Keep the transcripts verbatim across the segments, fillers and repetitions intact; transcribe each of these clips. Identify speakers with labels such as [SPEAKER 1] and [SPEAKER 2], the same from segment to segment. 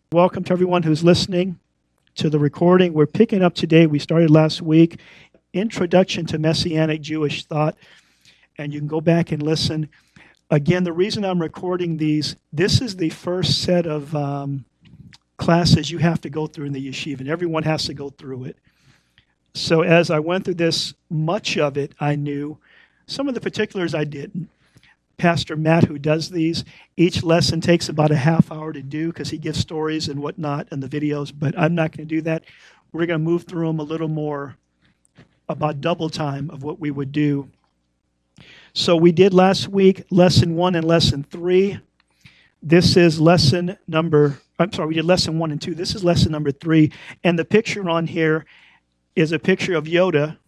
[SPEAKER 1] Welcome to everyone who's listening to the recording. We're picking up today. We started last week, Introduction to Messianic Jewish Thought, and you can go back and listen. Again, the reason I'm recording these, this is the first set of um, classes you have to go through in the yeshiva, and everyone has to go through it. So as I went through this, much of it I knew. Some of the particulars I didn't. Pastor Matt, who does these, each lesson takes about a half hour to do because he gives stories and whatnot in the videos, but I'm not going to do that. We're going to move through them a little more, about double time of what we would do. So we did last week lesson one and lesson three. This is lesson number, I'm sorry, we did lesson one and two. This is lesson number three. And the picture on here is a picture of Yoda.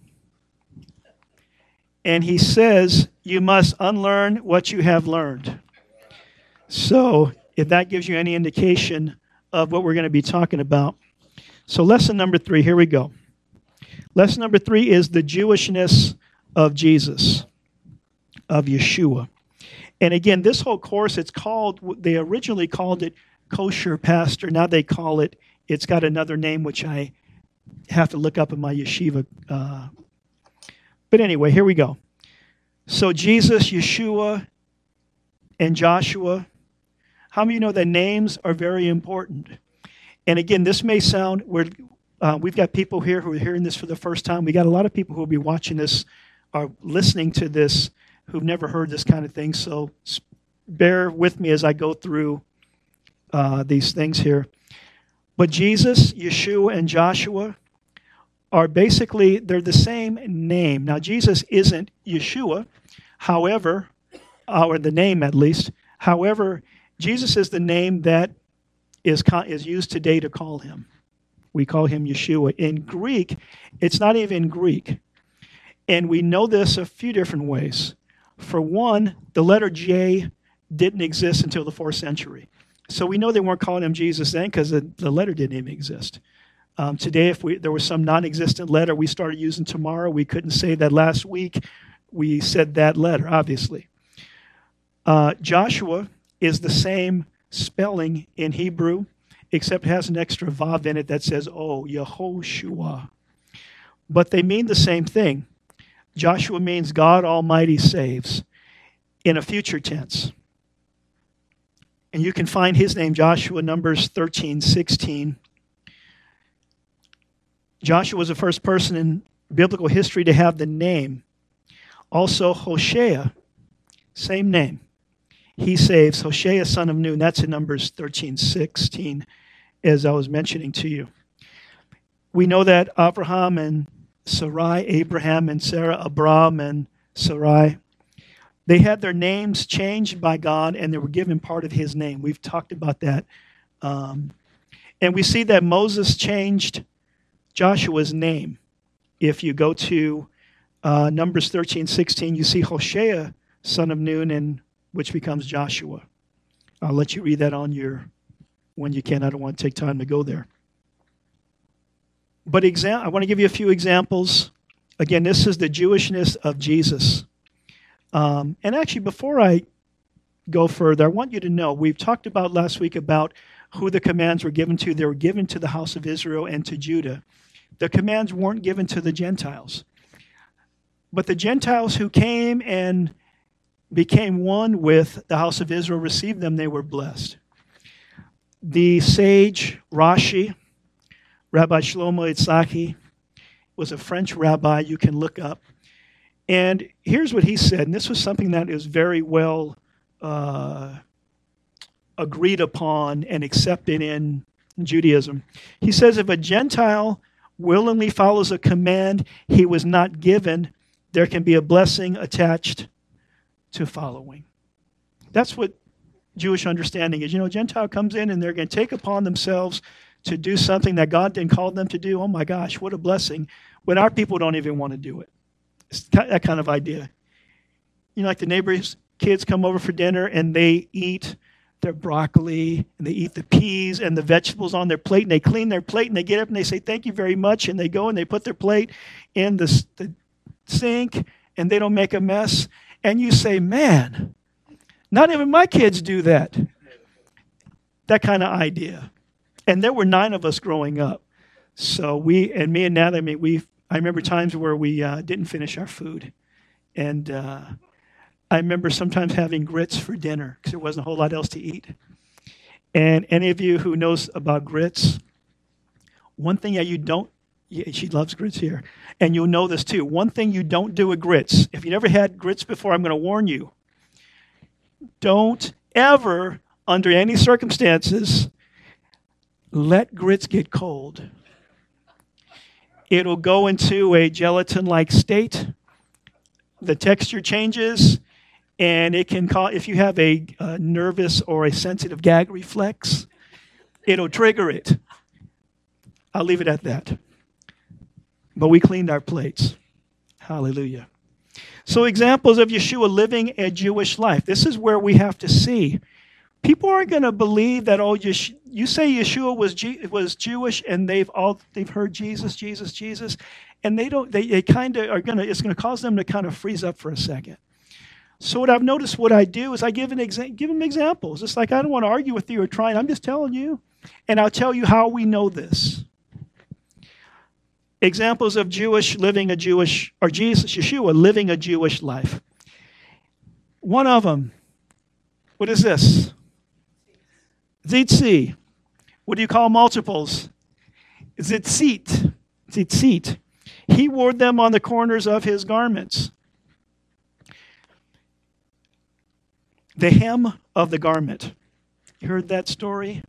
[SPEAKER 1] And he says, you must unlearn what you have learned. So if that gives you any indication of what we're going to be talking about. So lesson number three, here we go. Lesson number three is the Jewishness of Jesus, of Yeshua. And again, this whole course, it's called, they originally called it Kosher Pastor. Now they call it, it's got another name, which I have to look up in my yeshiva. Uh, but anyway, here we go. So Jesus, Yeshua, and Joshua, how many of you know that names are very important? And again, this may sound, we're, uh, we've got people here who are hearing this for the first time. We got a lot of people who will be watching this or listening to this who've never heard this kind of thing. So bear with me as I go through uh, these things here. But Jesus, Yeshua, and Joshua are basically, they're the same name. Now, Jesus isn't Yeshua, however, or the name at least. However, Jesus is the name that is, is used today to call him. We call him Yeshua. In Greek, it's not even Greek. And we know this a few different ways. For one, the letter J didn't exist until the fourth century. So we know they weren't calling him Jesus then because the, the letter didn't even exist. Um, today, if we, there was some non-existent letter we started using tomorrow, we couldn't say that last week we said that letter, obviously. Uh, Joshua is the same spelling in Hebrew, except it has an extra vav in it that says, oh, Yehoshua. But they mean the same thing. Joshua means God Almighty saves in a future tense. And you can find his name, Joshua, Numbers thirteen sixteen. Joshua was the first person in biblical history to have the name. Also, Hosea, same name. He saves, Hosea, son of Nun. That's in Numbers thirteen sixteen, as I was mentioning to you. We know that Abraham and Sarai, Abraham and Sarah, Abram and Sarai, they had their names changed by God, and they were given part of his name. We've talked about that. Um, and we see that Moses changed Joshua's name. If you go to uh, Numbers thirteen sixteen, you see Hosea, son of Nun, and which becomes Joshua. I'll let you read that on your, when you can. I don't want to take time to go there. But exam- I want to give you a few examples. Again, this is the Jewishness of Jesus. Um, and actually, before I go further, I want you to know, we've talked about last week about who the commands were given to. They were given to the house of Israel and to Judah. The commands weren't given to the Gentiles. But the Gentiles who came and became one with the house of Israel received them, they were blessed. The sage Rashi, Rabbi Shlomo Itzhaki, was a French rabbi you can look up. And here's what he said, and this was something that is very well uh, agreed upon and accepted in Judaism. He says, if a Gentile willingly follows a command he was not given, there can be a blessing attached to following. That's what Jewish understanding is. You know, a Gentile comes in and they're going to take upon themselves to do something that God didn't call them to do. Oh my gosh, what a blessing. When our people don't even want to do it. It's that kind of idea. You know, like the neighbors' kids come over for dinner and they eat their broccoli and they eat the peas and the vegetables on their plate and they clean their plate and they get up and they say, thank you very much. And they go and they put their plate in the, the sink and they don't make a mess. And you say, man, not even my kids do that. That kind of idea. And there were nine of us growing up. So we, and me and Natalie, I mean, we, I remember times where we uh, didn't finish our food. And uh, I remember sometimes having grits for dinner because there wasn't a whole lot else to eat. And any of you who knows about grits, one thing that you don't, yeah, she loves grits here, and you'll know this too. One thing you don't do with grits, if you never had grits before, I'm going to warn you. Don't ever, under any circumstances, let grits get cold. It'll go into a gelatin-like state. The texture changes, and it can cause, if you have a, a nervous or a sensitive gag reflex, it'll trigger it. I'll leave it at that. But we cleaned our plates. Hallelujah. So examples of Yeshua living a Jewish life. This is where we have to see. People aren't going to believe that, oh, Yesh- you say Yeshua was G- was Jewish and they've all they've heard Jesus, Jesus, Jesus, and they don't. They, they kind of are going to. It's going to cause them to kind of freeze up for a second. So what I've noticed, what I do is I give an exa- give them examples. It's like I don't want to argue with you or try. I'm just telling you, and I'll tell you how we know this. Examples of Jewish living a Jewish, or Jesus, Yeshua living a Jewish life. One of them, what is this? Zitzi. What do you call multiples? Zitzit. Zitzit. He wore them on the corners of his garments. The hem of the garment. You heard that story?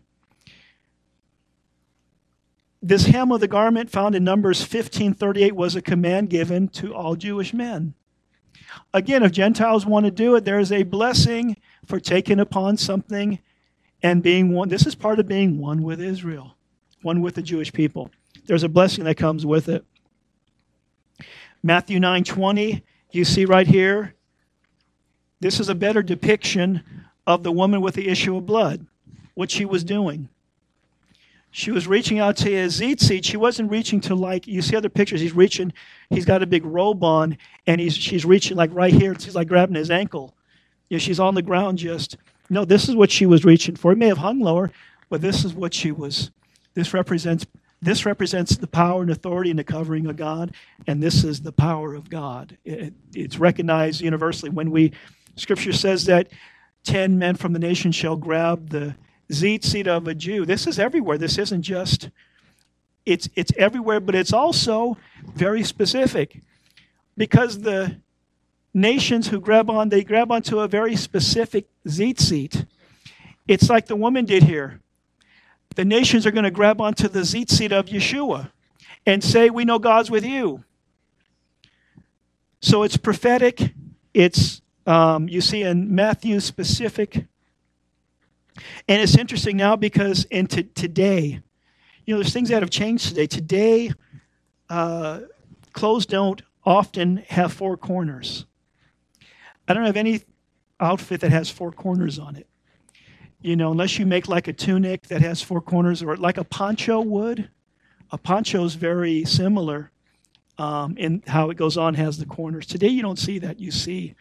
[SPEAKER 1] This hem of the garment found in Numbers fifteen thirty-eight was a command given to all Jewish men. Again, if Gentiles want to do it, there is a blessing for taking upon something and being one. This is part of being one with Israel, one with the Jewish people. There's a blessing that comes with it. Matthew nine twenty, you see right here, this is a better depiction of the woman with the issue of blood, what she was doing. She was reaching out to his tzitzit. She wasn't reaching to, like, you see other pictures, he's reaching, he's got a big robe on, and he's she's reaching like right here. She's like grabbing his ankle. You know, she's on the ground just, no, this is what she was reaching for. It may have hung lower, but this is what she was, this represents, this represents the power and authority and the covering of God, and this is the power of God. It, it's recognized universally. When we, Scripture says that ten men from the nation shall grab the tzitzit of a Jew. This is everywhere. This isn't just, it's it's everywhere, but it's also very specific. Because the nations who grab on, they grab onto a very specific tzitzit. It's like the woman did here. The nations are going to grab onto the tzitzit of Yeshua and say, we know God's with you. So it's prophetic. It's, um, you see in Matthew, specific. And it's interesting now because in t- today, you know, there's things that have changed today. Today, uh, clothes don't often have four corners. I don't have any outfit that has four corners on it. You know, unless you make like a tunic that has four corners, or like a poncho would. A poncho is very similar um, in how it goes on, has the corners. Today, you don't see that. You see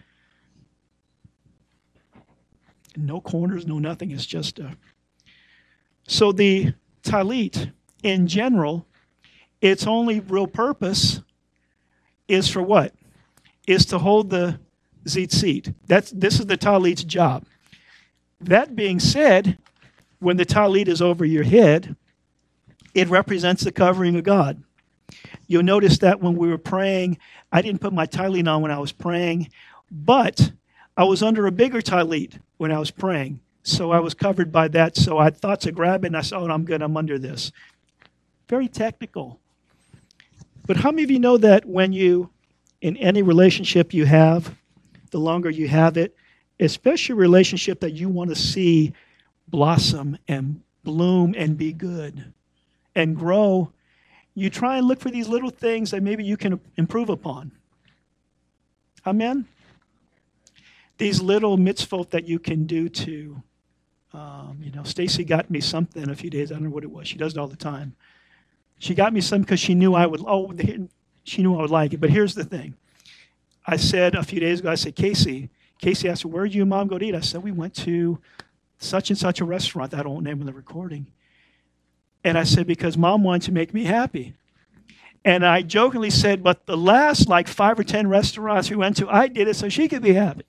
[SPEAKER 1] no corners, no nothing. It's just a... So the talit, in general, its only real purpose is for what? Is to hold the tzitzit. That's, this is the talit's job. That being said, when the talit is over your head, it represents the covering of God. You'll notice that when we were praying, I didn't put my talit on when I was praying, but I was under a bigger talit when I was praying. So I was covered by that. So I thought to grab it, and I said, oh, I'm good, I'm under this. Very technical. But how many of you know that when you, in any relationship you have, the longer you have it, especially a relationship that you want to see blossom and bloom and be good and grow, you try and look for these little things that maybe you can improve upon. Amen? These little mitzvot that you can do to, um, you know, Stacy got me something a few days, I don't know what it was. She does it all the time. She got me something because she knew I would, oh, she knew I would like it. But here's the thing. I said a few days ago, I said, Casey, Casey asked, where did you and Mom go to eat? I said, we went to such and such a restaurant. I don't name the recording. And I said, because Mom wanted to make me happy. And I jokingly said, but the last like five or ten restaurants we went to, I did it so she could be happy.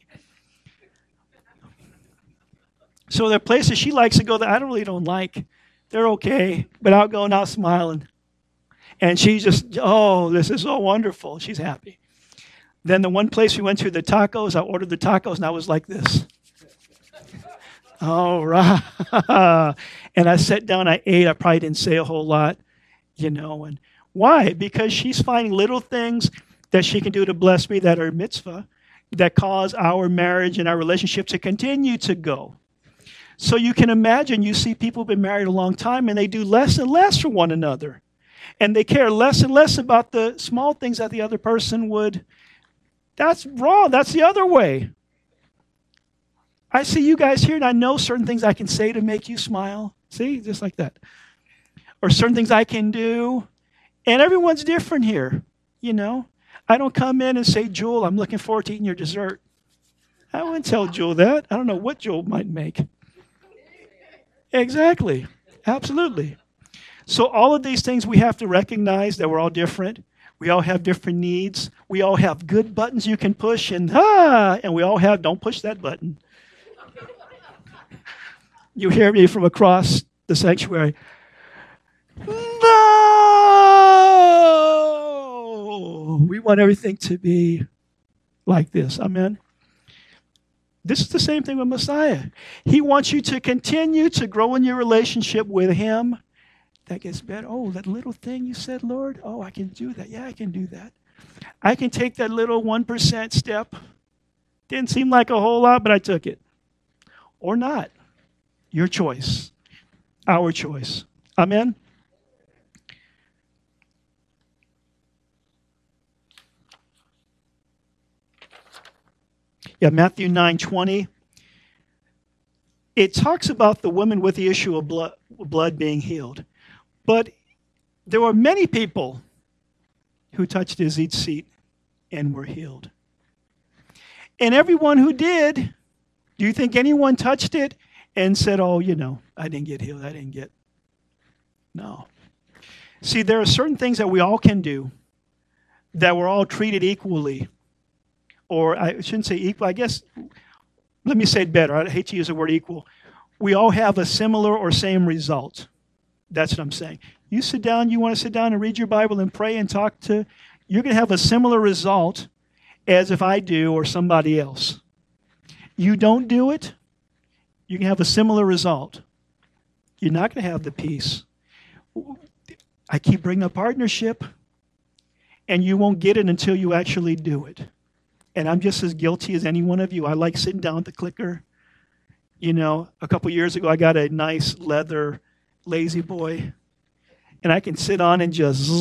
[SPEAKER 1] So there are places she likes to go that I don't really don't like. They're okay, but I'll go and I'll smiling. And she's just, oh, this is so wonderful. She's happy. Then the one place we went to, the tacos, I ordered the tacos, and I was like this. All right. And I sat down, I ate. I probably didn't say a whole lot, you know. And why? Because she's finding little things that she can do to bless me that are mitzvah, that cause our marriage and our relationship to continue to go. So you can imagine, you see people who've been married a long time, and they do less and less for one another. And they care less and less about the small things that the other person would. That's wrong. That's the other way. I see you guys here, and I know certain things I can say to make you smile. See, just like that. Or certain things I can do. And everyone's different here, you know. I don't come in and say, Jewel, I'm looking forward to eating your dessert. I wouldn't tell Jewel that. I don't know what Jewel might make. Exactly. Absolutely. So all of these things we have to recognize that we're all different. We all have different needs. We all have good buttons you can push, and ah, and we all have, don't push that button. You hear me from across the sanctuary. No! We want everything to be like this. Amen? This is the same thing with Messiah. He wants you to continue to grow in your relationship with him. That gets better. Oh, that little thing you said, Lord. Oh, I can do that. Yeah, I can do that. I can take that little one percent step. Didn't seem like a whole lot, but I took it. Or not. Your choice. Our choice. Amen? Yeah, Matthew nine twenty. It talks about the woman with the issue of blood, blood being healed. But there were many people who touched his seat and were healed. And everyone who did, do you think anyone touched it and said, oh, you know, I didn't get healed, I didn't get... No. See, there are certain things that we all can do that we're all treated equally. Or I shouldn't say equal, I guess, let me say it better. I hate to use the word equal. We all have a similar or same result. That's what I'm saying. You sit down, you want to sit down and read your Bible and pray and talk to, you're going to have a similar result as if I do or somebody else. You don't do it, you can have a similar result. You're not going to have the peace. I keep bringing up partnership, and you won't get it until you actually do it. And I'm just as guilty as any one of you. I like sitting down at the clicker. You know, a couple years ago, I got a nice leather Lazy Boy. And I can sit on and just...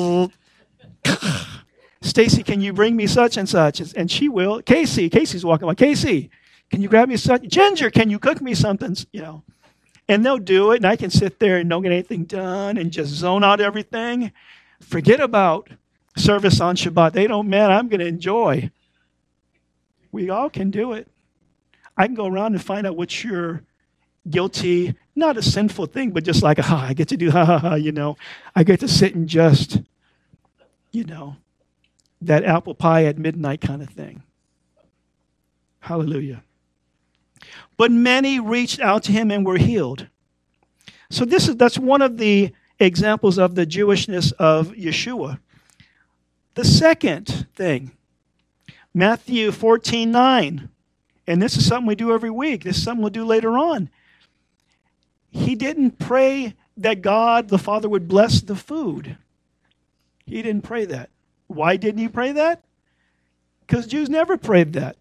[SPEAKER 1] Stacy, can you bring me such and such? And she will. Casey, Casey's walking by. Casey, can you grab me such? Ginger, can you cook me something? You know. And they'll do it, and I can sit there and don't get anything done and just zone out everything. Forget about service on Shabbat. They don't, man, I'm going to enjoy. We all can do it. I can go around and find out what you're guilty, not a sinful thing, but just like, ah, I get to do, ha, ha, ha, you know. I get to sit and just, you know, that apple pie at midnight kind of thing. Hallelujah. But many reached out to him and were healed. So this is that's one of the examples of the Jewishness of Yeshua. The second thing, Matthew fourteen nine, and this is something we do every week. This is something we'll do later on. He didn't pray that God, the Father, would bless the food. He didn't pray that. Why didn't he pray that? Because Jews never prayed that.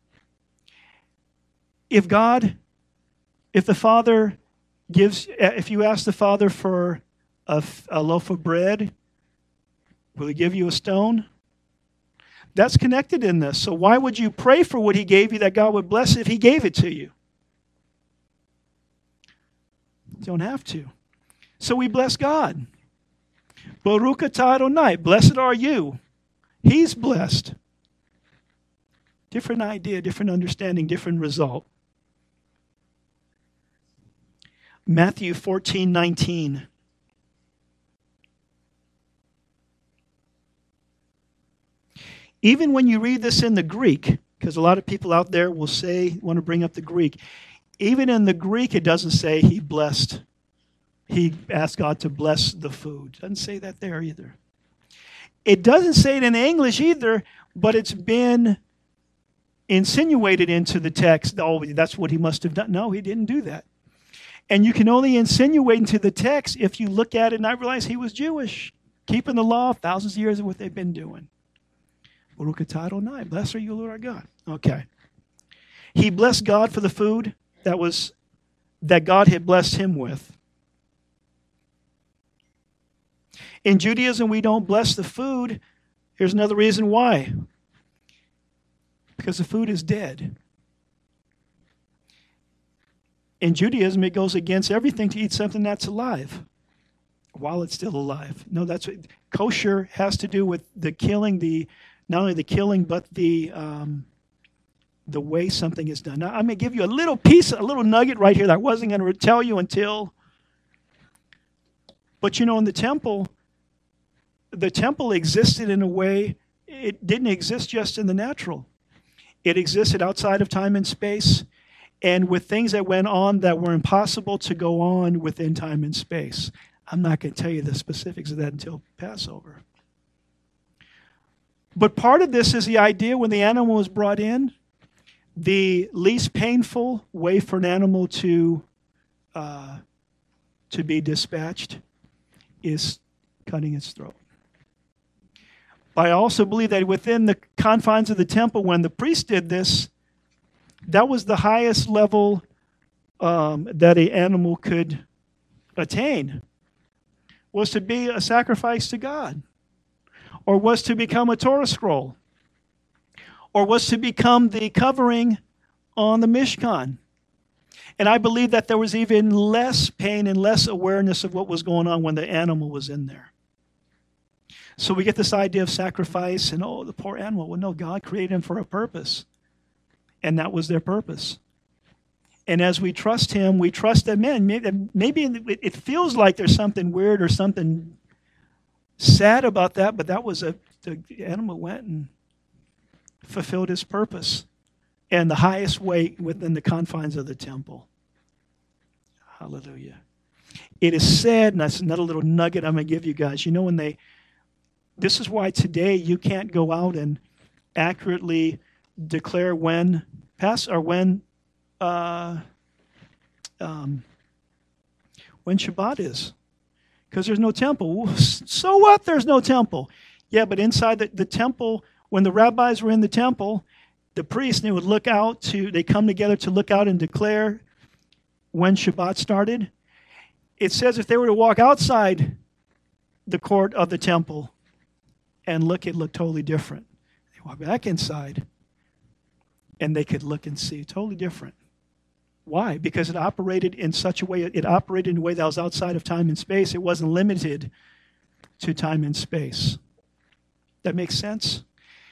[SPEAKER 1] If God, if the Father gives, if you ask the Father for a, a loaf of bread, will he give you a stone? That's connected in this. So why would you pray for what he gave you that God would bless it if he gave it to you? You don't have to. So we bless God. Baruch atah Adonai, blessed are you. He's blessed. Different idea, different understanding, different result. Matthew fourteen nineteen. Even when you read this in the Greek, because a lot of people out there will say, want to bring up the Greek, even in the Greek it doesn't say he blessed, he asked God to bless the food. It doesn't say that there either. It doesn't say it in English either, but it's been insinuated into the text. Oh, that's what he must have done. No, he didn't do that. And you can only insinuate into the text if you look at it and not realize he was Jewish, keeping the law thousands of years of what they've been doing. Blessed are you, Lord our God. Okay. He blessed God for the food that was that God had blessed him with. In Judaism, we don't bless the food. Here's another reason why. Because the food is dead. In Judaism, it goes against everything to eat something that's alive while it's still alive. No, that's what kosher has to do with the killing, the not only the killing, but the um, the way something is done. Now, I'm going to give you a little piece, a little nugget right here that I wasn't going to tell you until. But you know, in the temple, the temple existed in a way, it didn't exist just in the natural. It existed outside of time and space, and with things that went on that were impossible to go on within time and space. I'm not going to tell you the specifics of that until Passover. But part of this is the idea when the animal was brought in, the least painful way for an animal to uh, to be dispatched is cutting its throat. But I also believe that within the confines of the temple, when the priest did this, that was the highest level um, that an animal could attain, was to be a sacrifice to God, or was to become a Torah scroll, or was to become the covering on the Mishkan. And I believe that there was even less pain and less awareness of what was going on when the animal was in there. So we get this idea of sacrifice and, oh, the poor animal. Well, no, God created him for a purpose. And that was their purpose. And as we trust him, we trust that, man, maybe, maybe it feels like there's something weird or something sad about that, but that was a, the animal went and fulfilled his purpose. And the highest way within the confines of the temple. Hallelujah. It is said, and that's another little nugget I'm going to give you guys. You know, when they, this is why today you can't go out and accurately declare when pass or when uh, um, when Shabbat is, because there's no temple. So what? There's no temple. Yeah, but inside the, the temple, when the rabbis were in the temple, the priests, they would look out to, they come together to look out and declare when Shabbat started. It says if they were to walk outside the court of the temple and look, it looked totally different. They walk back inside and they could look and see totally different. Why? Because it operated in such a way, it operated in a way that was outside of time and space. It wasn't limited to time and space. That makes sense?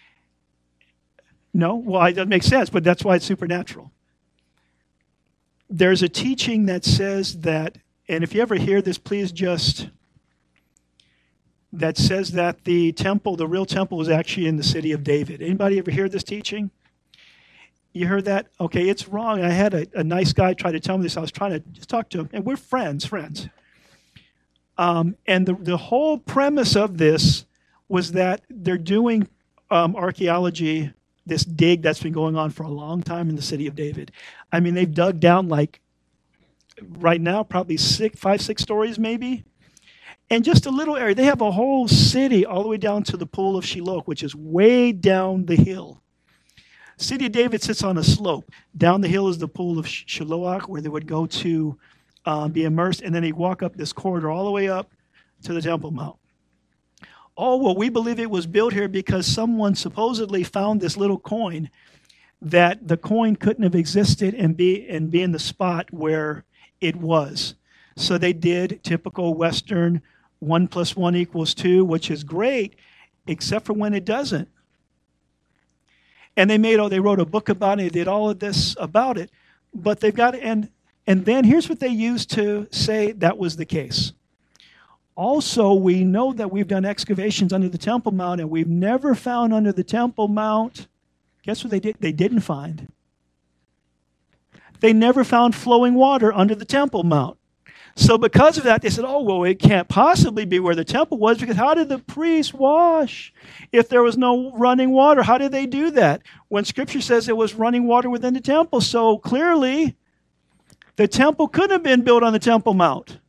[SPEAKER 1] No? Well, it doesn't make sense, but that's why it's supernatural. There's a teaching that says that, and if you ever hear this, please just, that says that the temple, the real temple, was actually in the city of David. Anybody ever hear this teaching? You heard that? Okay, it's wrong. I had a, a nice guy try to tell me this. I was trying to just talk to him, and we're friends, friends. Um, and the, the whole premise of this was that they're doing um, archaeology, this dig that's been going on for a long time in the city of David. I mean, they've dug down like, right now, probably six, five, six stories maybe. And just a little area. They have a whole city all the way down to the pool of Shiloh, which is way down the hill. City of David sits on a slope. Down the hill is the pool of Shiloh, where they would go to uh, be immersed, and then they walk up this corridor all the way up to the Temple Mount. Oh, well, we believe it was built here because someone supposedly found this little coin, that the coin couldn't have existed and be and be in the spot where it was. So they did typical Western one plus one equals two, which is great, except for when it doesn't. And they made, oh, they wrote a book about it, they did all of this about it, but they've got, and and then here's what they used to say that was the case. Also, we know that we've done excavations under the Temple Mount, and we've never found under the Temple Mount, guess what they did? They didn't find. They never found flowing water under the Temple Mount. So because of that, they said, oh, well, it can't possibly be where the temple was, because how did the priests wash if there was no running water? How did they do that when Scripture says there was running water within the temple? So clearly, the temple couldn't have been built on the Temple Mount.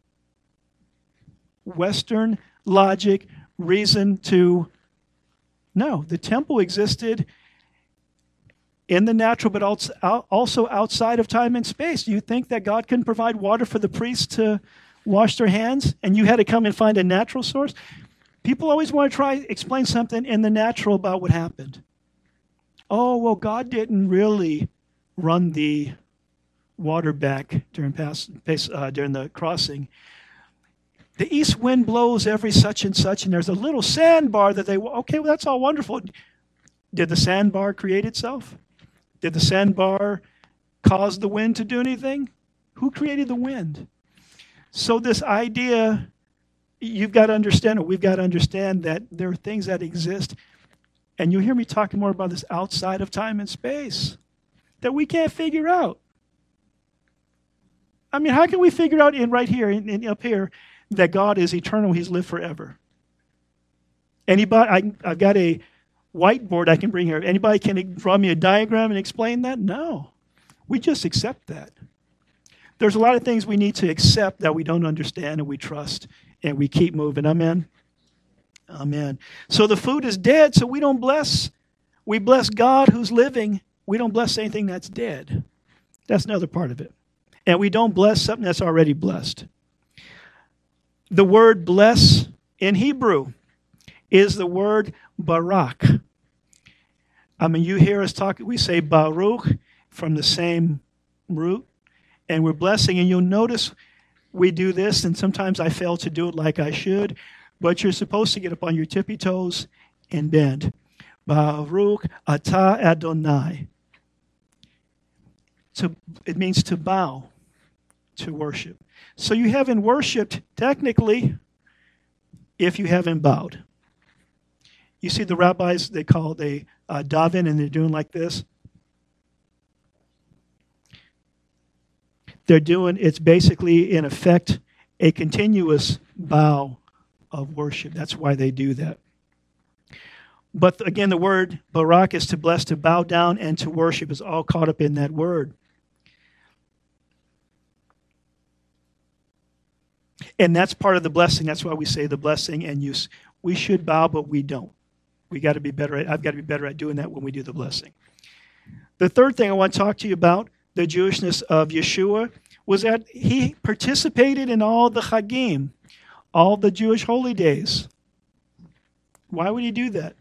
[SPEAKER 1] Western logic, reason to, no, the temple existed in the natural, but also outside of time and space. Do you think that God couldn't provide water for the priests to wash their hands, and you had to come and find a natural source? People always want to try to explain something in the natural about what happened. Oh, well, God didn't really run the water back during, pass, uh, during the crossing. The east wind blows every such and such, and there's a little sandbar that they, okay, well, that's all wonderful. Did the sandbar create itself? Did the sandbar cause the wind to do anything? Who created the wind? So this idea, you've got to understand it. We've got to understand that there are things that exist, and you'll hear me talking more about this outside of time and space, that we can't figure out. I mean, how can we figure out in right here, in, in, up here, that God is eternal, He's lived forever? Anybody? I, I've got a whiteboard I can bring here. Anybody can draw me a diagram and explain that? No. We just accept that. There's a lot of things we need to accept that we don't understand, and we trust, and we keep moving. Amen? Amen. So the food is dead, so we don't bless. We bless God who's living. We don't bless anything that's dead. That's another part of it. And we don't bless something that's already blessed. The word bless in Hebrew is the word barak. I mean, you hear us talk, we say Baruch from the same root, and we're blessing, and you'll notice we do this, and sometimes I fail to do it like I should, but you're supposed to get up on your tippy toes and bend. Baruch atah Adonai. So it means to bow, to worship. So you haven't worshipped technically if you haven't bowed. You see the rabbis, they call it a uh, daven, and they're doing like this. They're doing, it's basically, in effect, a continuous bow of worship. That's why they do that. But again, the word barak is to bless, to bow down, and to worship is all caught up in that word. And that's part of the blessing. That's why we say the blessing, and use. We should bow, but we don't. We got to be better at, I've got to be better at doing that when we do the blessing. The third thing I want to talk to you about, the Jewishness of Yeshua, was that he participated in all the Chagim, all the Jewish holy days. Why would he do that?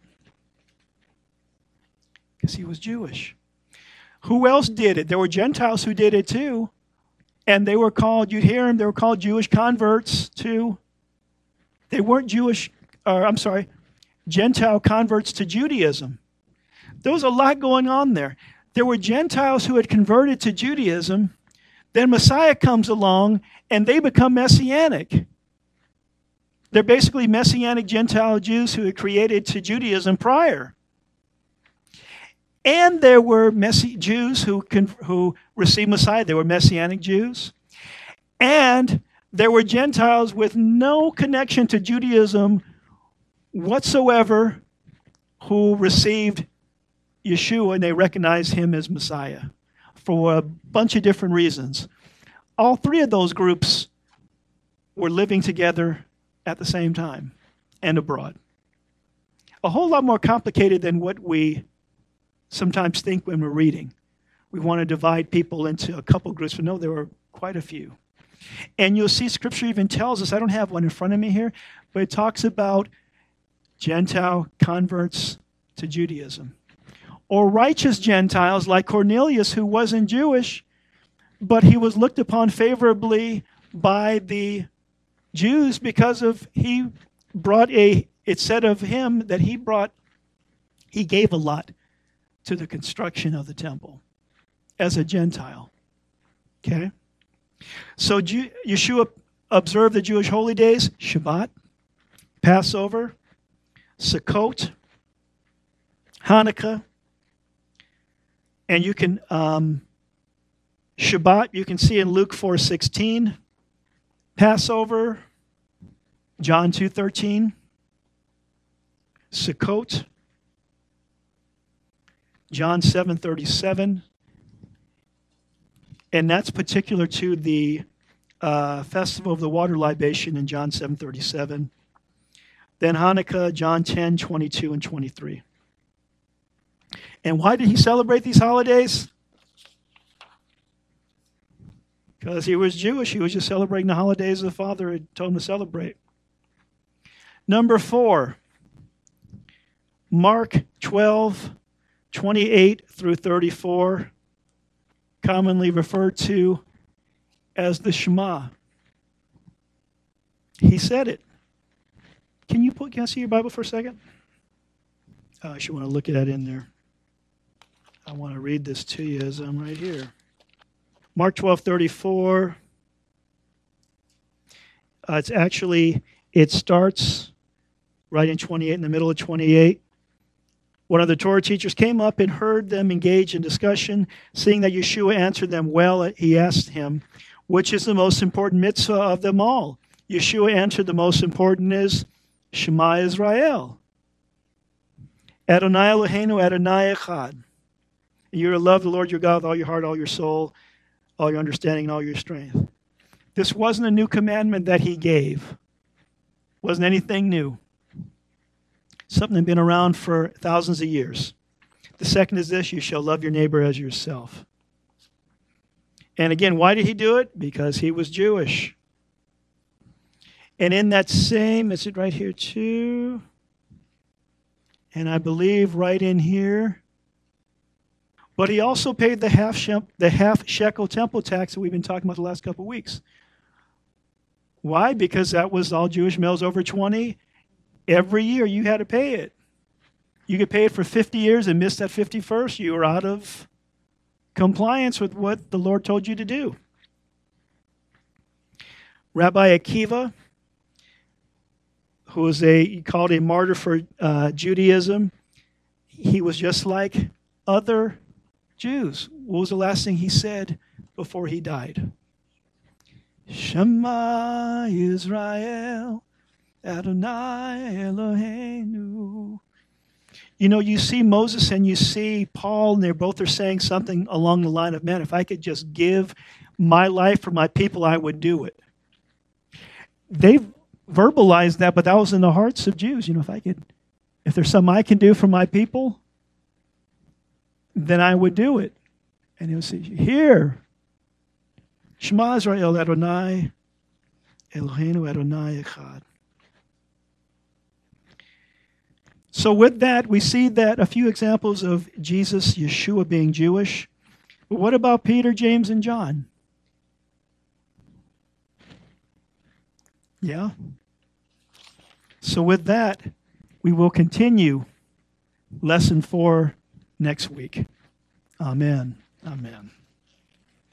[SPEAKER 1] Because he was Jewish. Who else did it? There were Gentiles who did it too. And they were called, you'd hear them, they were called Jewish converts too. They weren't Jewish, or I'm sorry, Gentile converts to Judaism. There was a lot going on there. There were Gentiles who had converted to Judaism. Then Messiah comes along, and they become Messianic. They're basically Messianic Gentile Jews who had created to Judaism prior. And there were Messi- Jews who, con- who received Messiah. They were Messianic Jews. And there were Gentiles with no connection to Judaism whatsoever who received Yeshua, and they recognized him as Messiah for a bunch of different reasons. All three of those groups were living together at the same time and abroad. A whole lot more complicated than what we sometimes think when we're reading. We want to divide people into a couple groups, but no, there were quite a few. And you'll see Scripture even tells us, I don't have one in front of me here, but it talks about Gentile converts to Judaism. Or righteous Gentiles like Cornelius, who wasn't Jewish, but he was looked upon favorably by the Jews because of he brought a, it said of him that he brought, he gave a lot to the construction of the temple as a Gentile. Okay? So Yeshua observe the Jewish holy days, Shabbat, Passover, Sukkot, Hanukkah, and you can, um, Shabbat, you can see in Luke four sixteen, Passover, John two thirteen, Sukkot, John seven thirty-seven, and that's particular to the uh, Festival of the Water Libation in John seven thirty-seven. Then Hanukkah, John ten twenty-two and twenty-three. And why did he celebrate these holidays? Because he was Jewish. He was just celebrating the holidays the Father had told him to celebrate. Number four, Mark twelve twenty-eight through thirty-four, commonly referred to as the Shema. He said it. Can you put, can I see your Bible for a second? Oh, I should want to look at that in there. I want to read this to you as I'm right here. Mark twelve thirty-four. Uh, it's actually, it starts right in twenty-eight, in the middle of twenty-eight. One of the Torah teachers came up and heard them engage in discussion. Seeing that Yeshua answered them well, he asked him, which is the most important mitzvah of them all? Yeshua answered, the most important is Shema Israel. Adonai Eloheinu Adonai Echad. You're to love the Lord your God with all your heart, all your soul, all your understanding, and all your strength. This wasn't a new commandment that he gave. Wasn't anything new. Something that had been around for thousands of years. The second is this, you shall love your neighbor as yourself. And again, why did he do it? Because he was Jewish. And in that same, is it right here too? And I believe right in here. But he also paid the half, she- the half shekel temple tax that we've been talking about the last couple of weeks. Why? Because that was all Jewish males over twenty. Every year you had to pay it. You could pay it for fifty years and miss that fifty-first. You were out of compliance with what the Lord told you to do. Rabbi Akiva, who was a called a martyr for uh, Judaism, he was just like other Jews. What was the last thing he said before he died? Shema Israel, Adonai Eloheinu. You know, you see Moses and you see Paul, and they both are saying something along the line of, man, if I could just give my life for my people, I would do it. They verbalized that, but that was in the hearts of Jews. You know, if I could, if there's something I can do for my people, then I would do it. And he'll say, here, Shema Israel, Adonai Eloheinu, Adonai Echad. So with that, we see that a few examples of Jesus, Yeshua, being Jewish. But what about Peter, James, and John? Yeah? So with that, we will continue lesson four next week. Amen. Amen.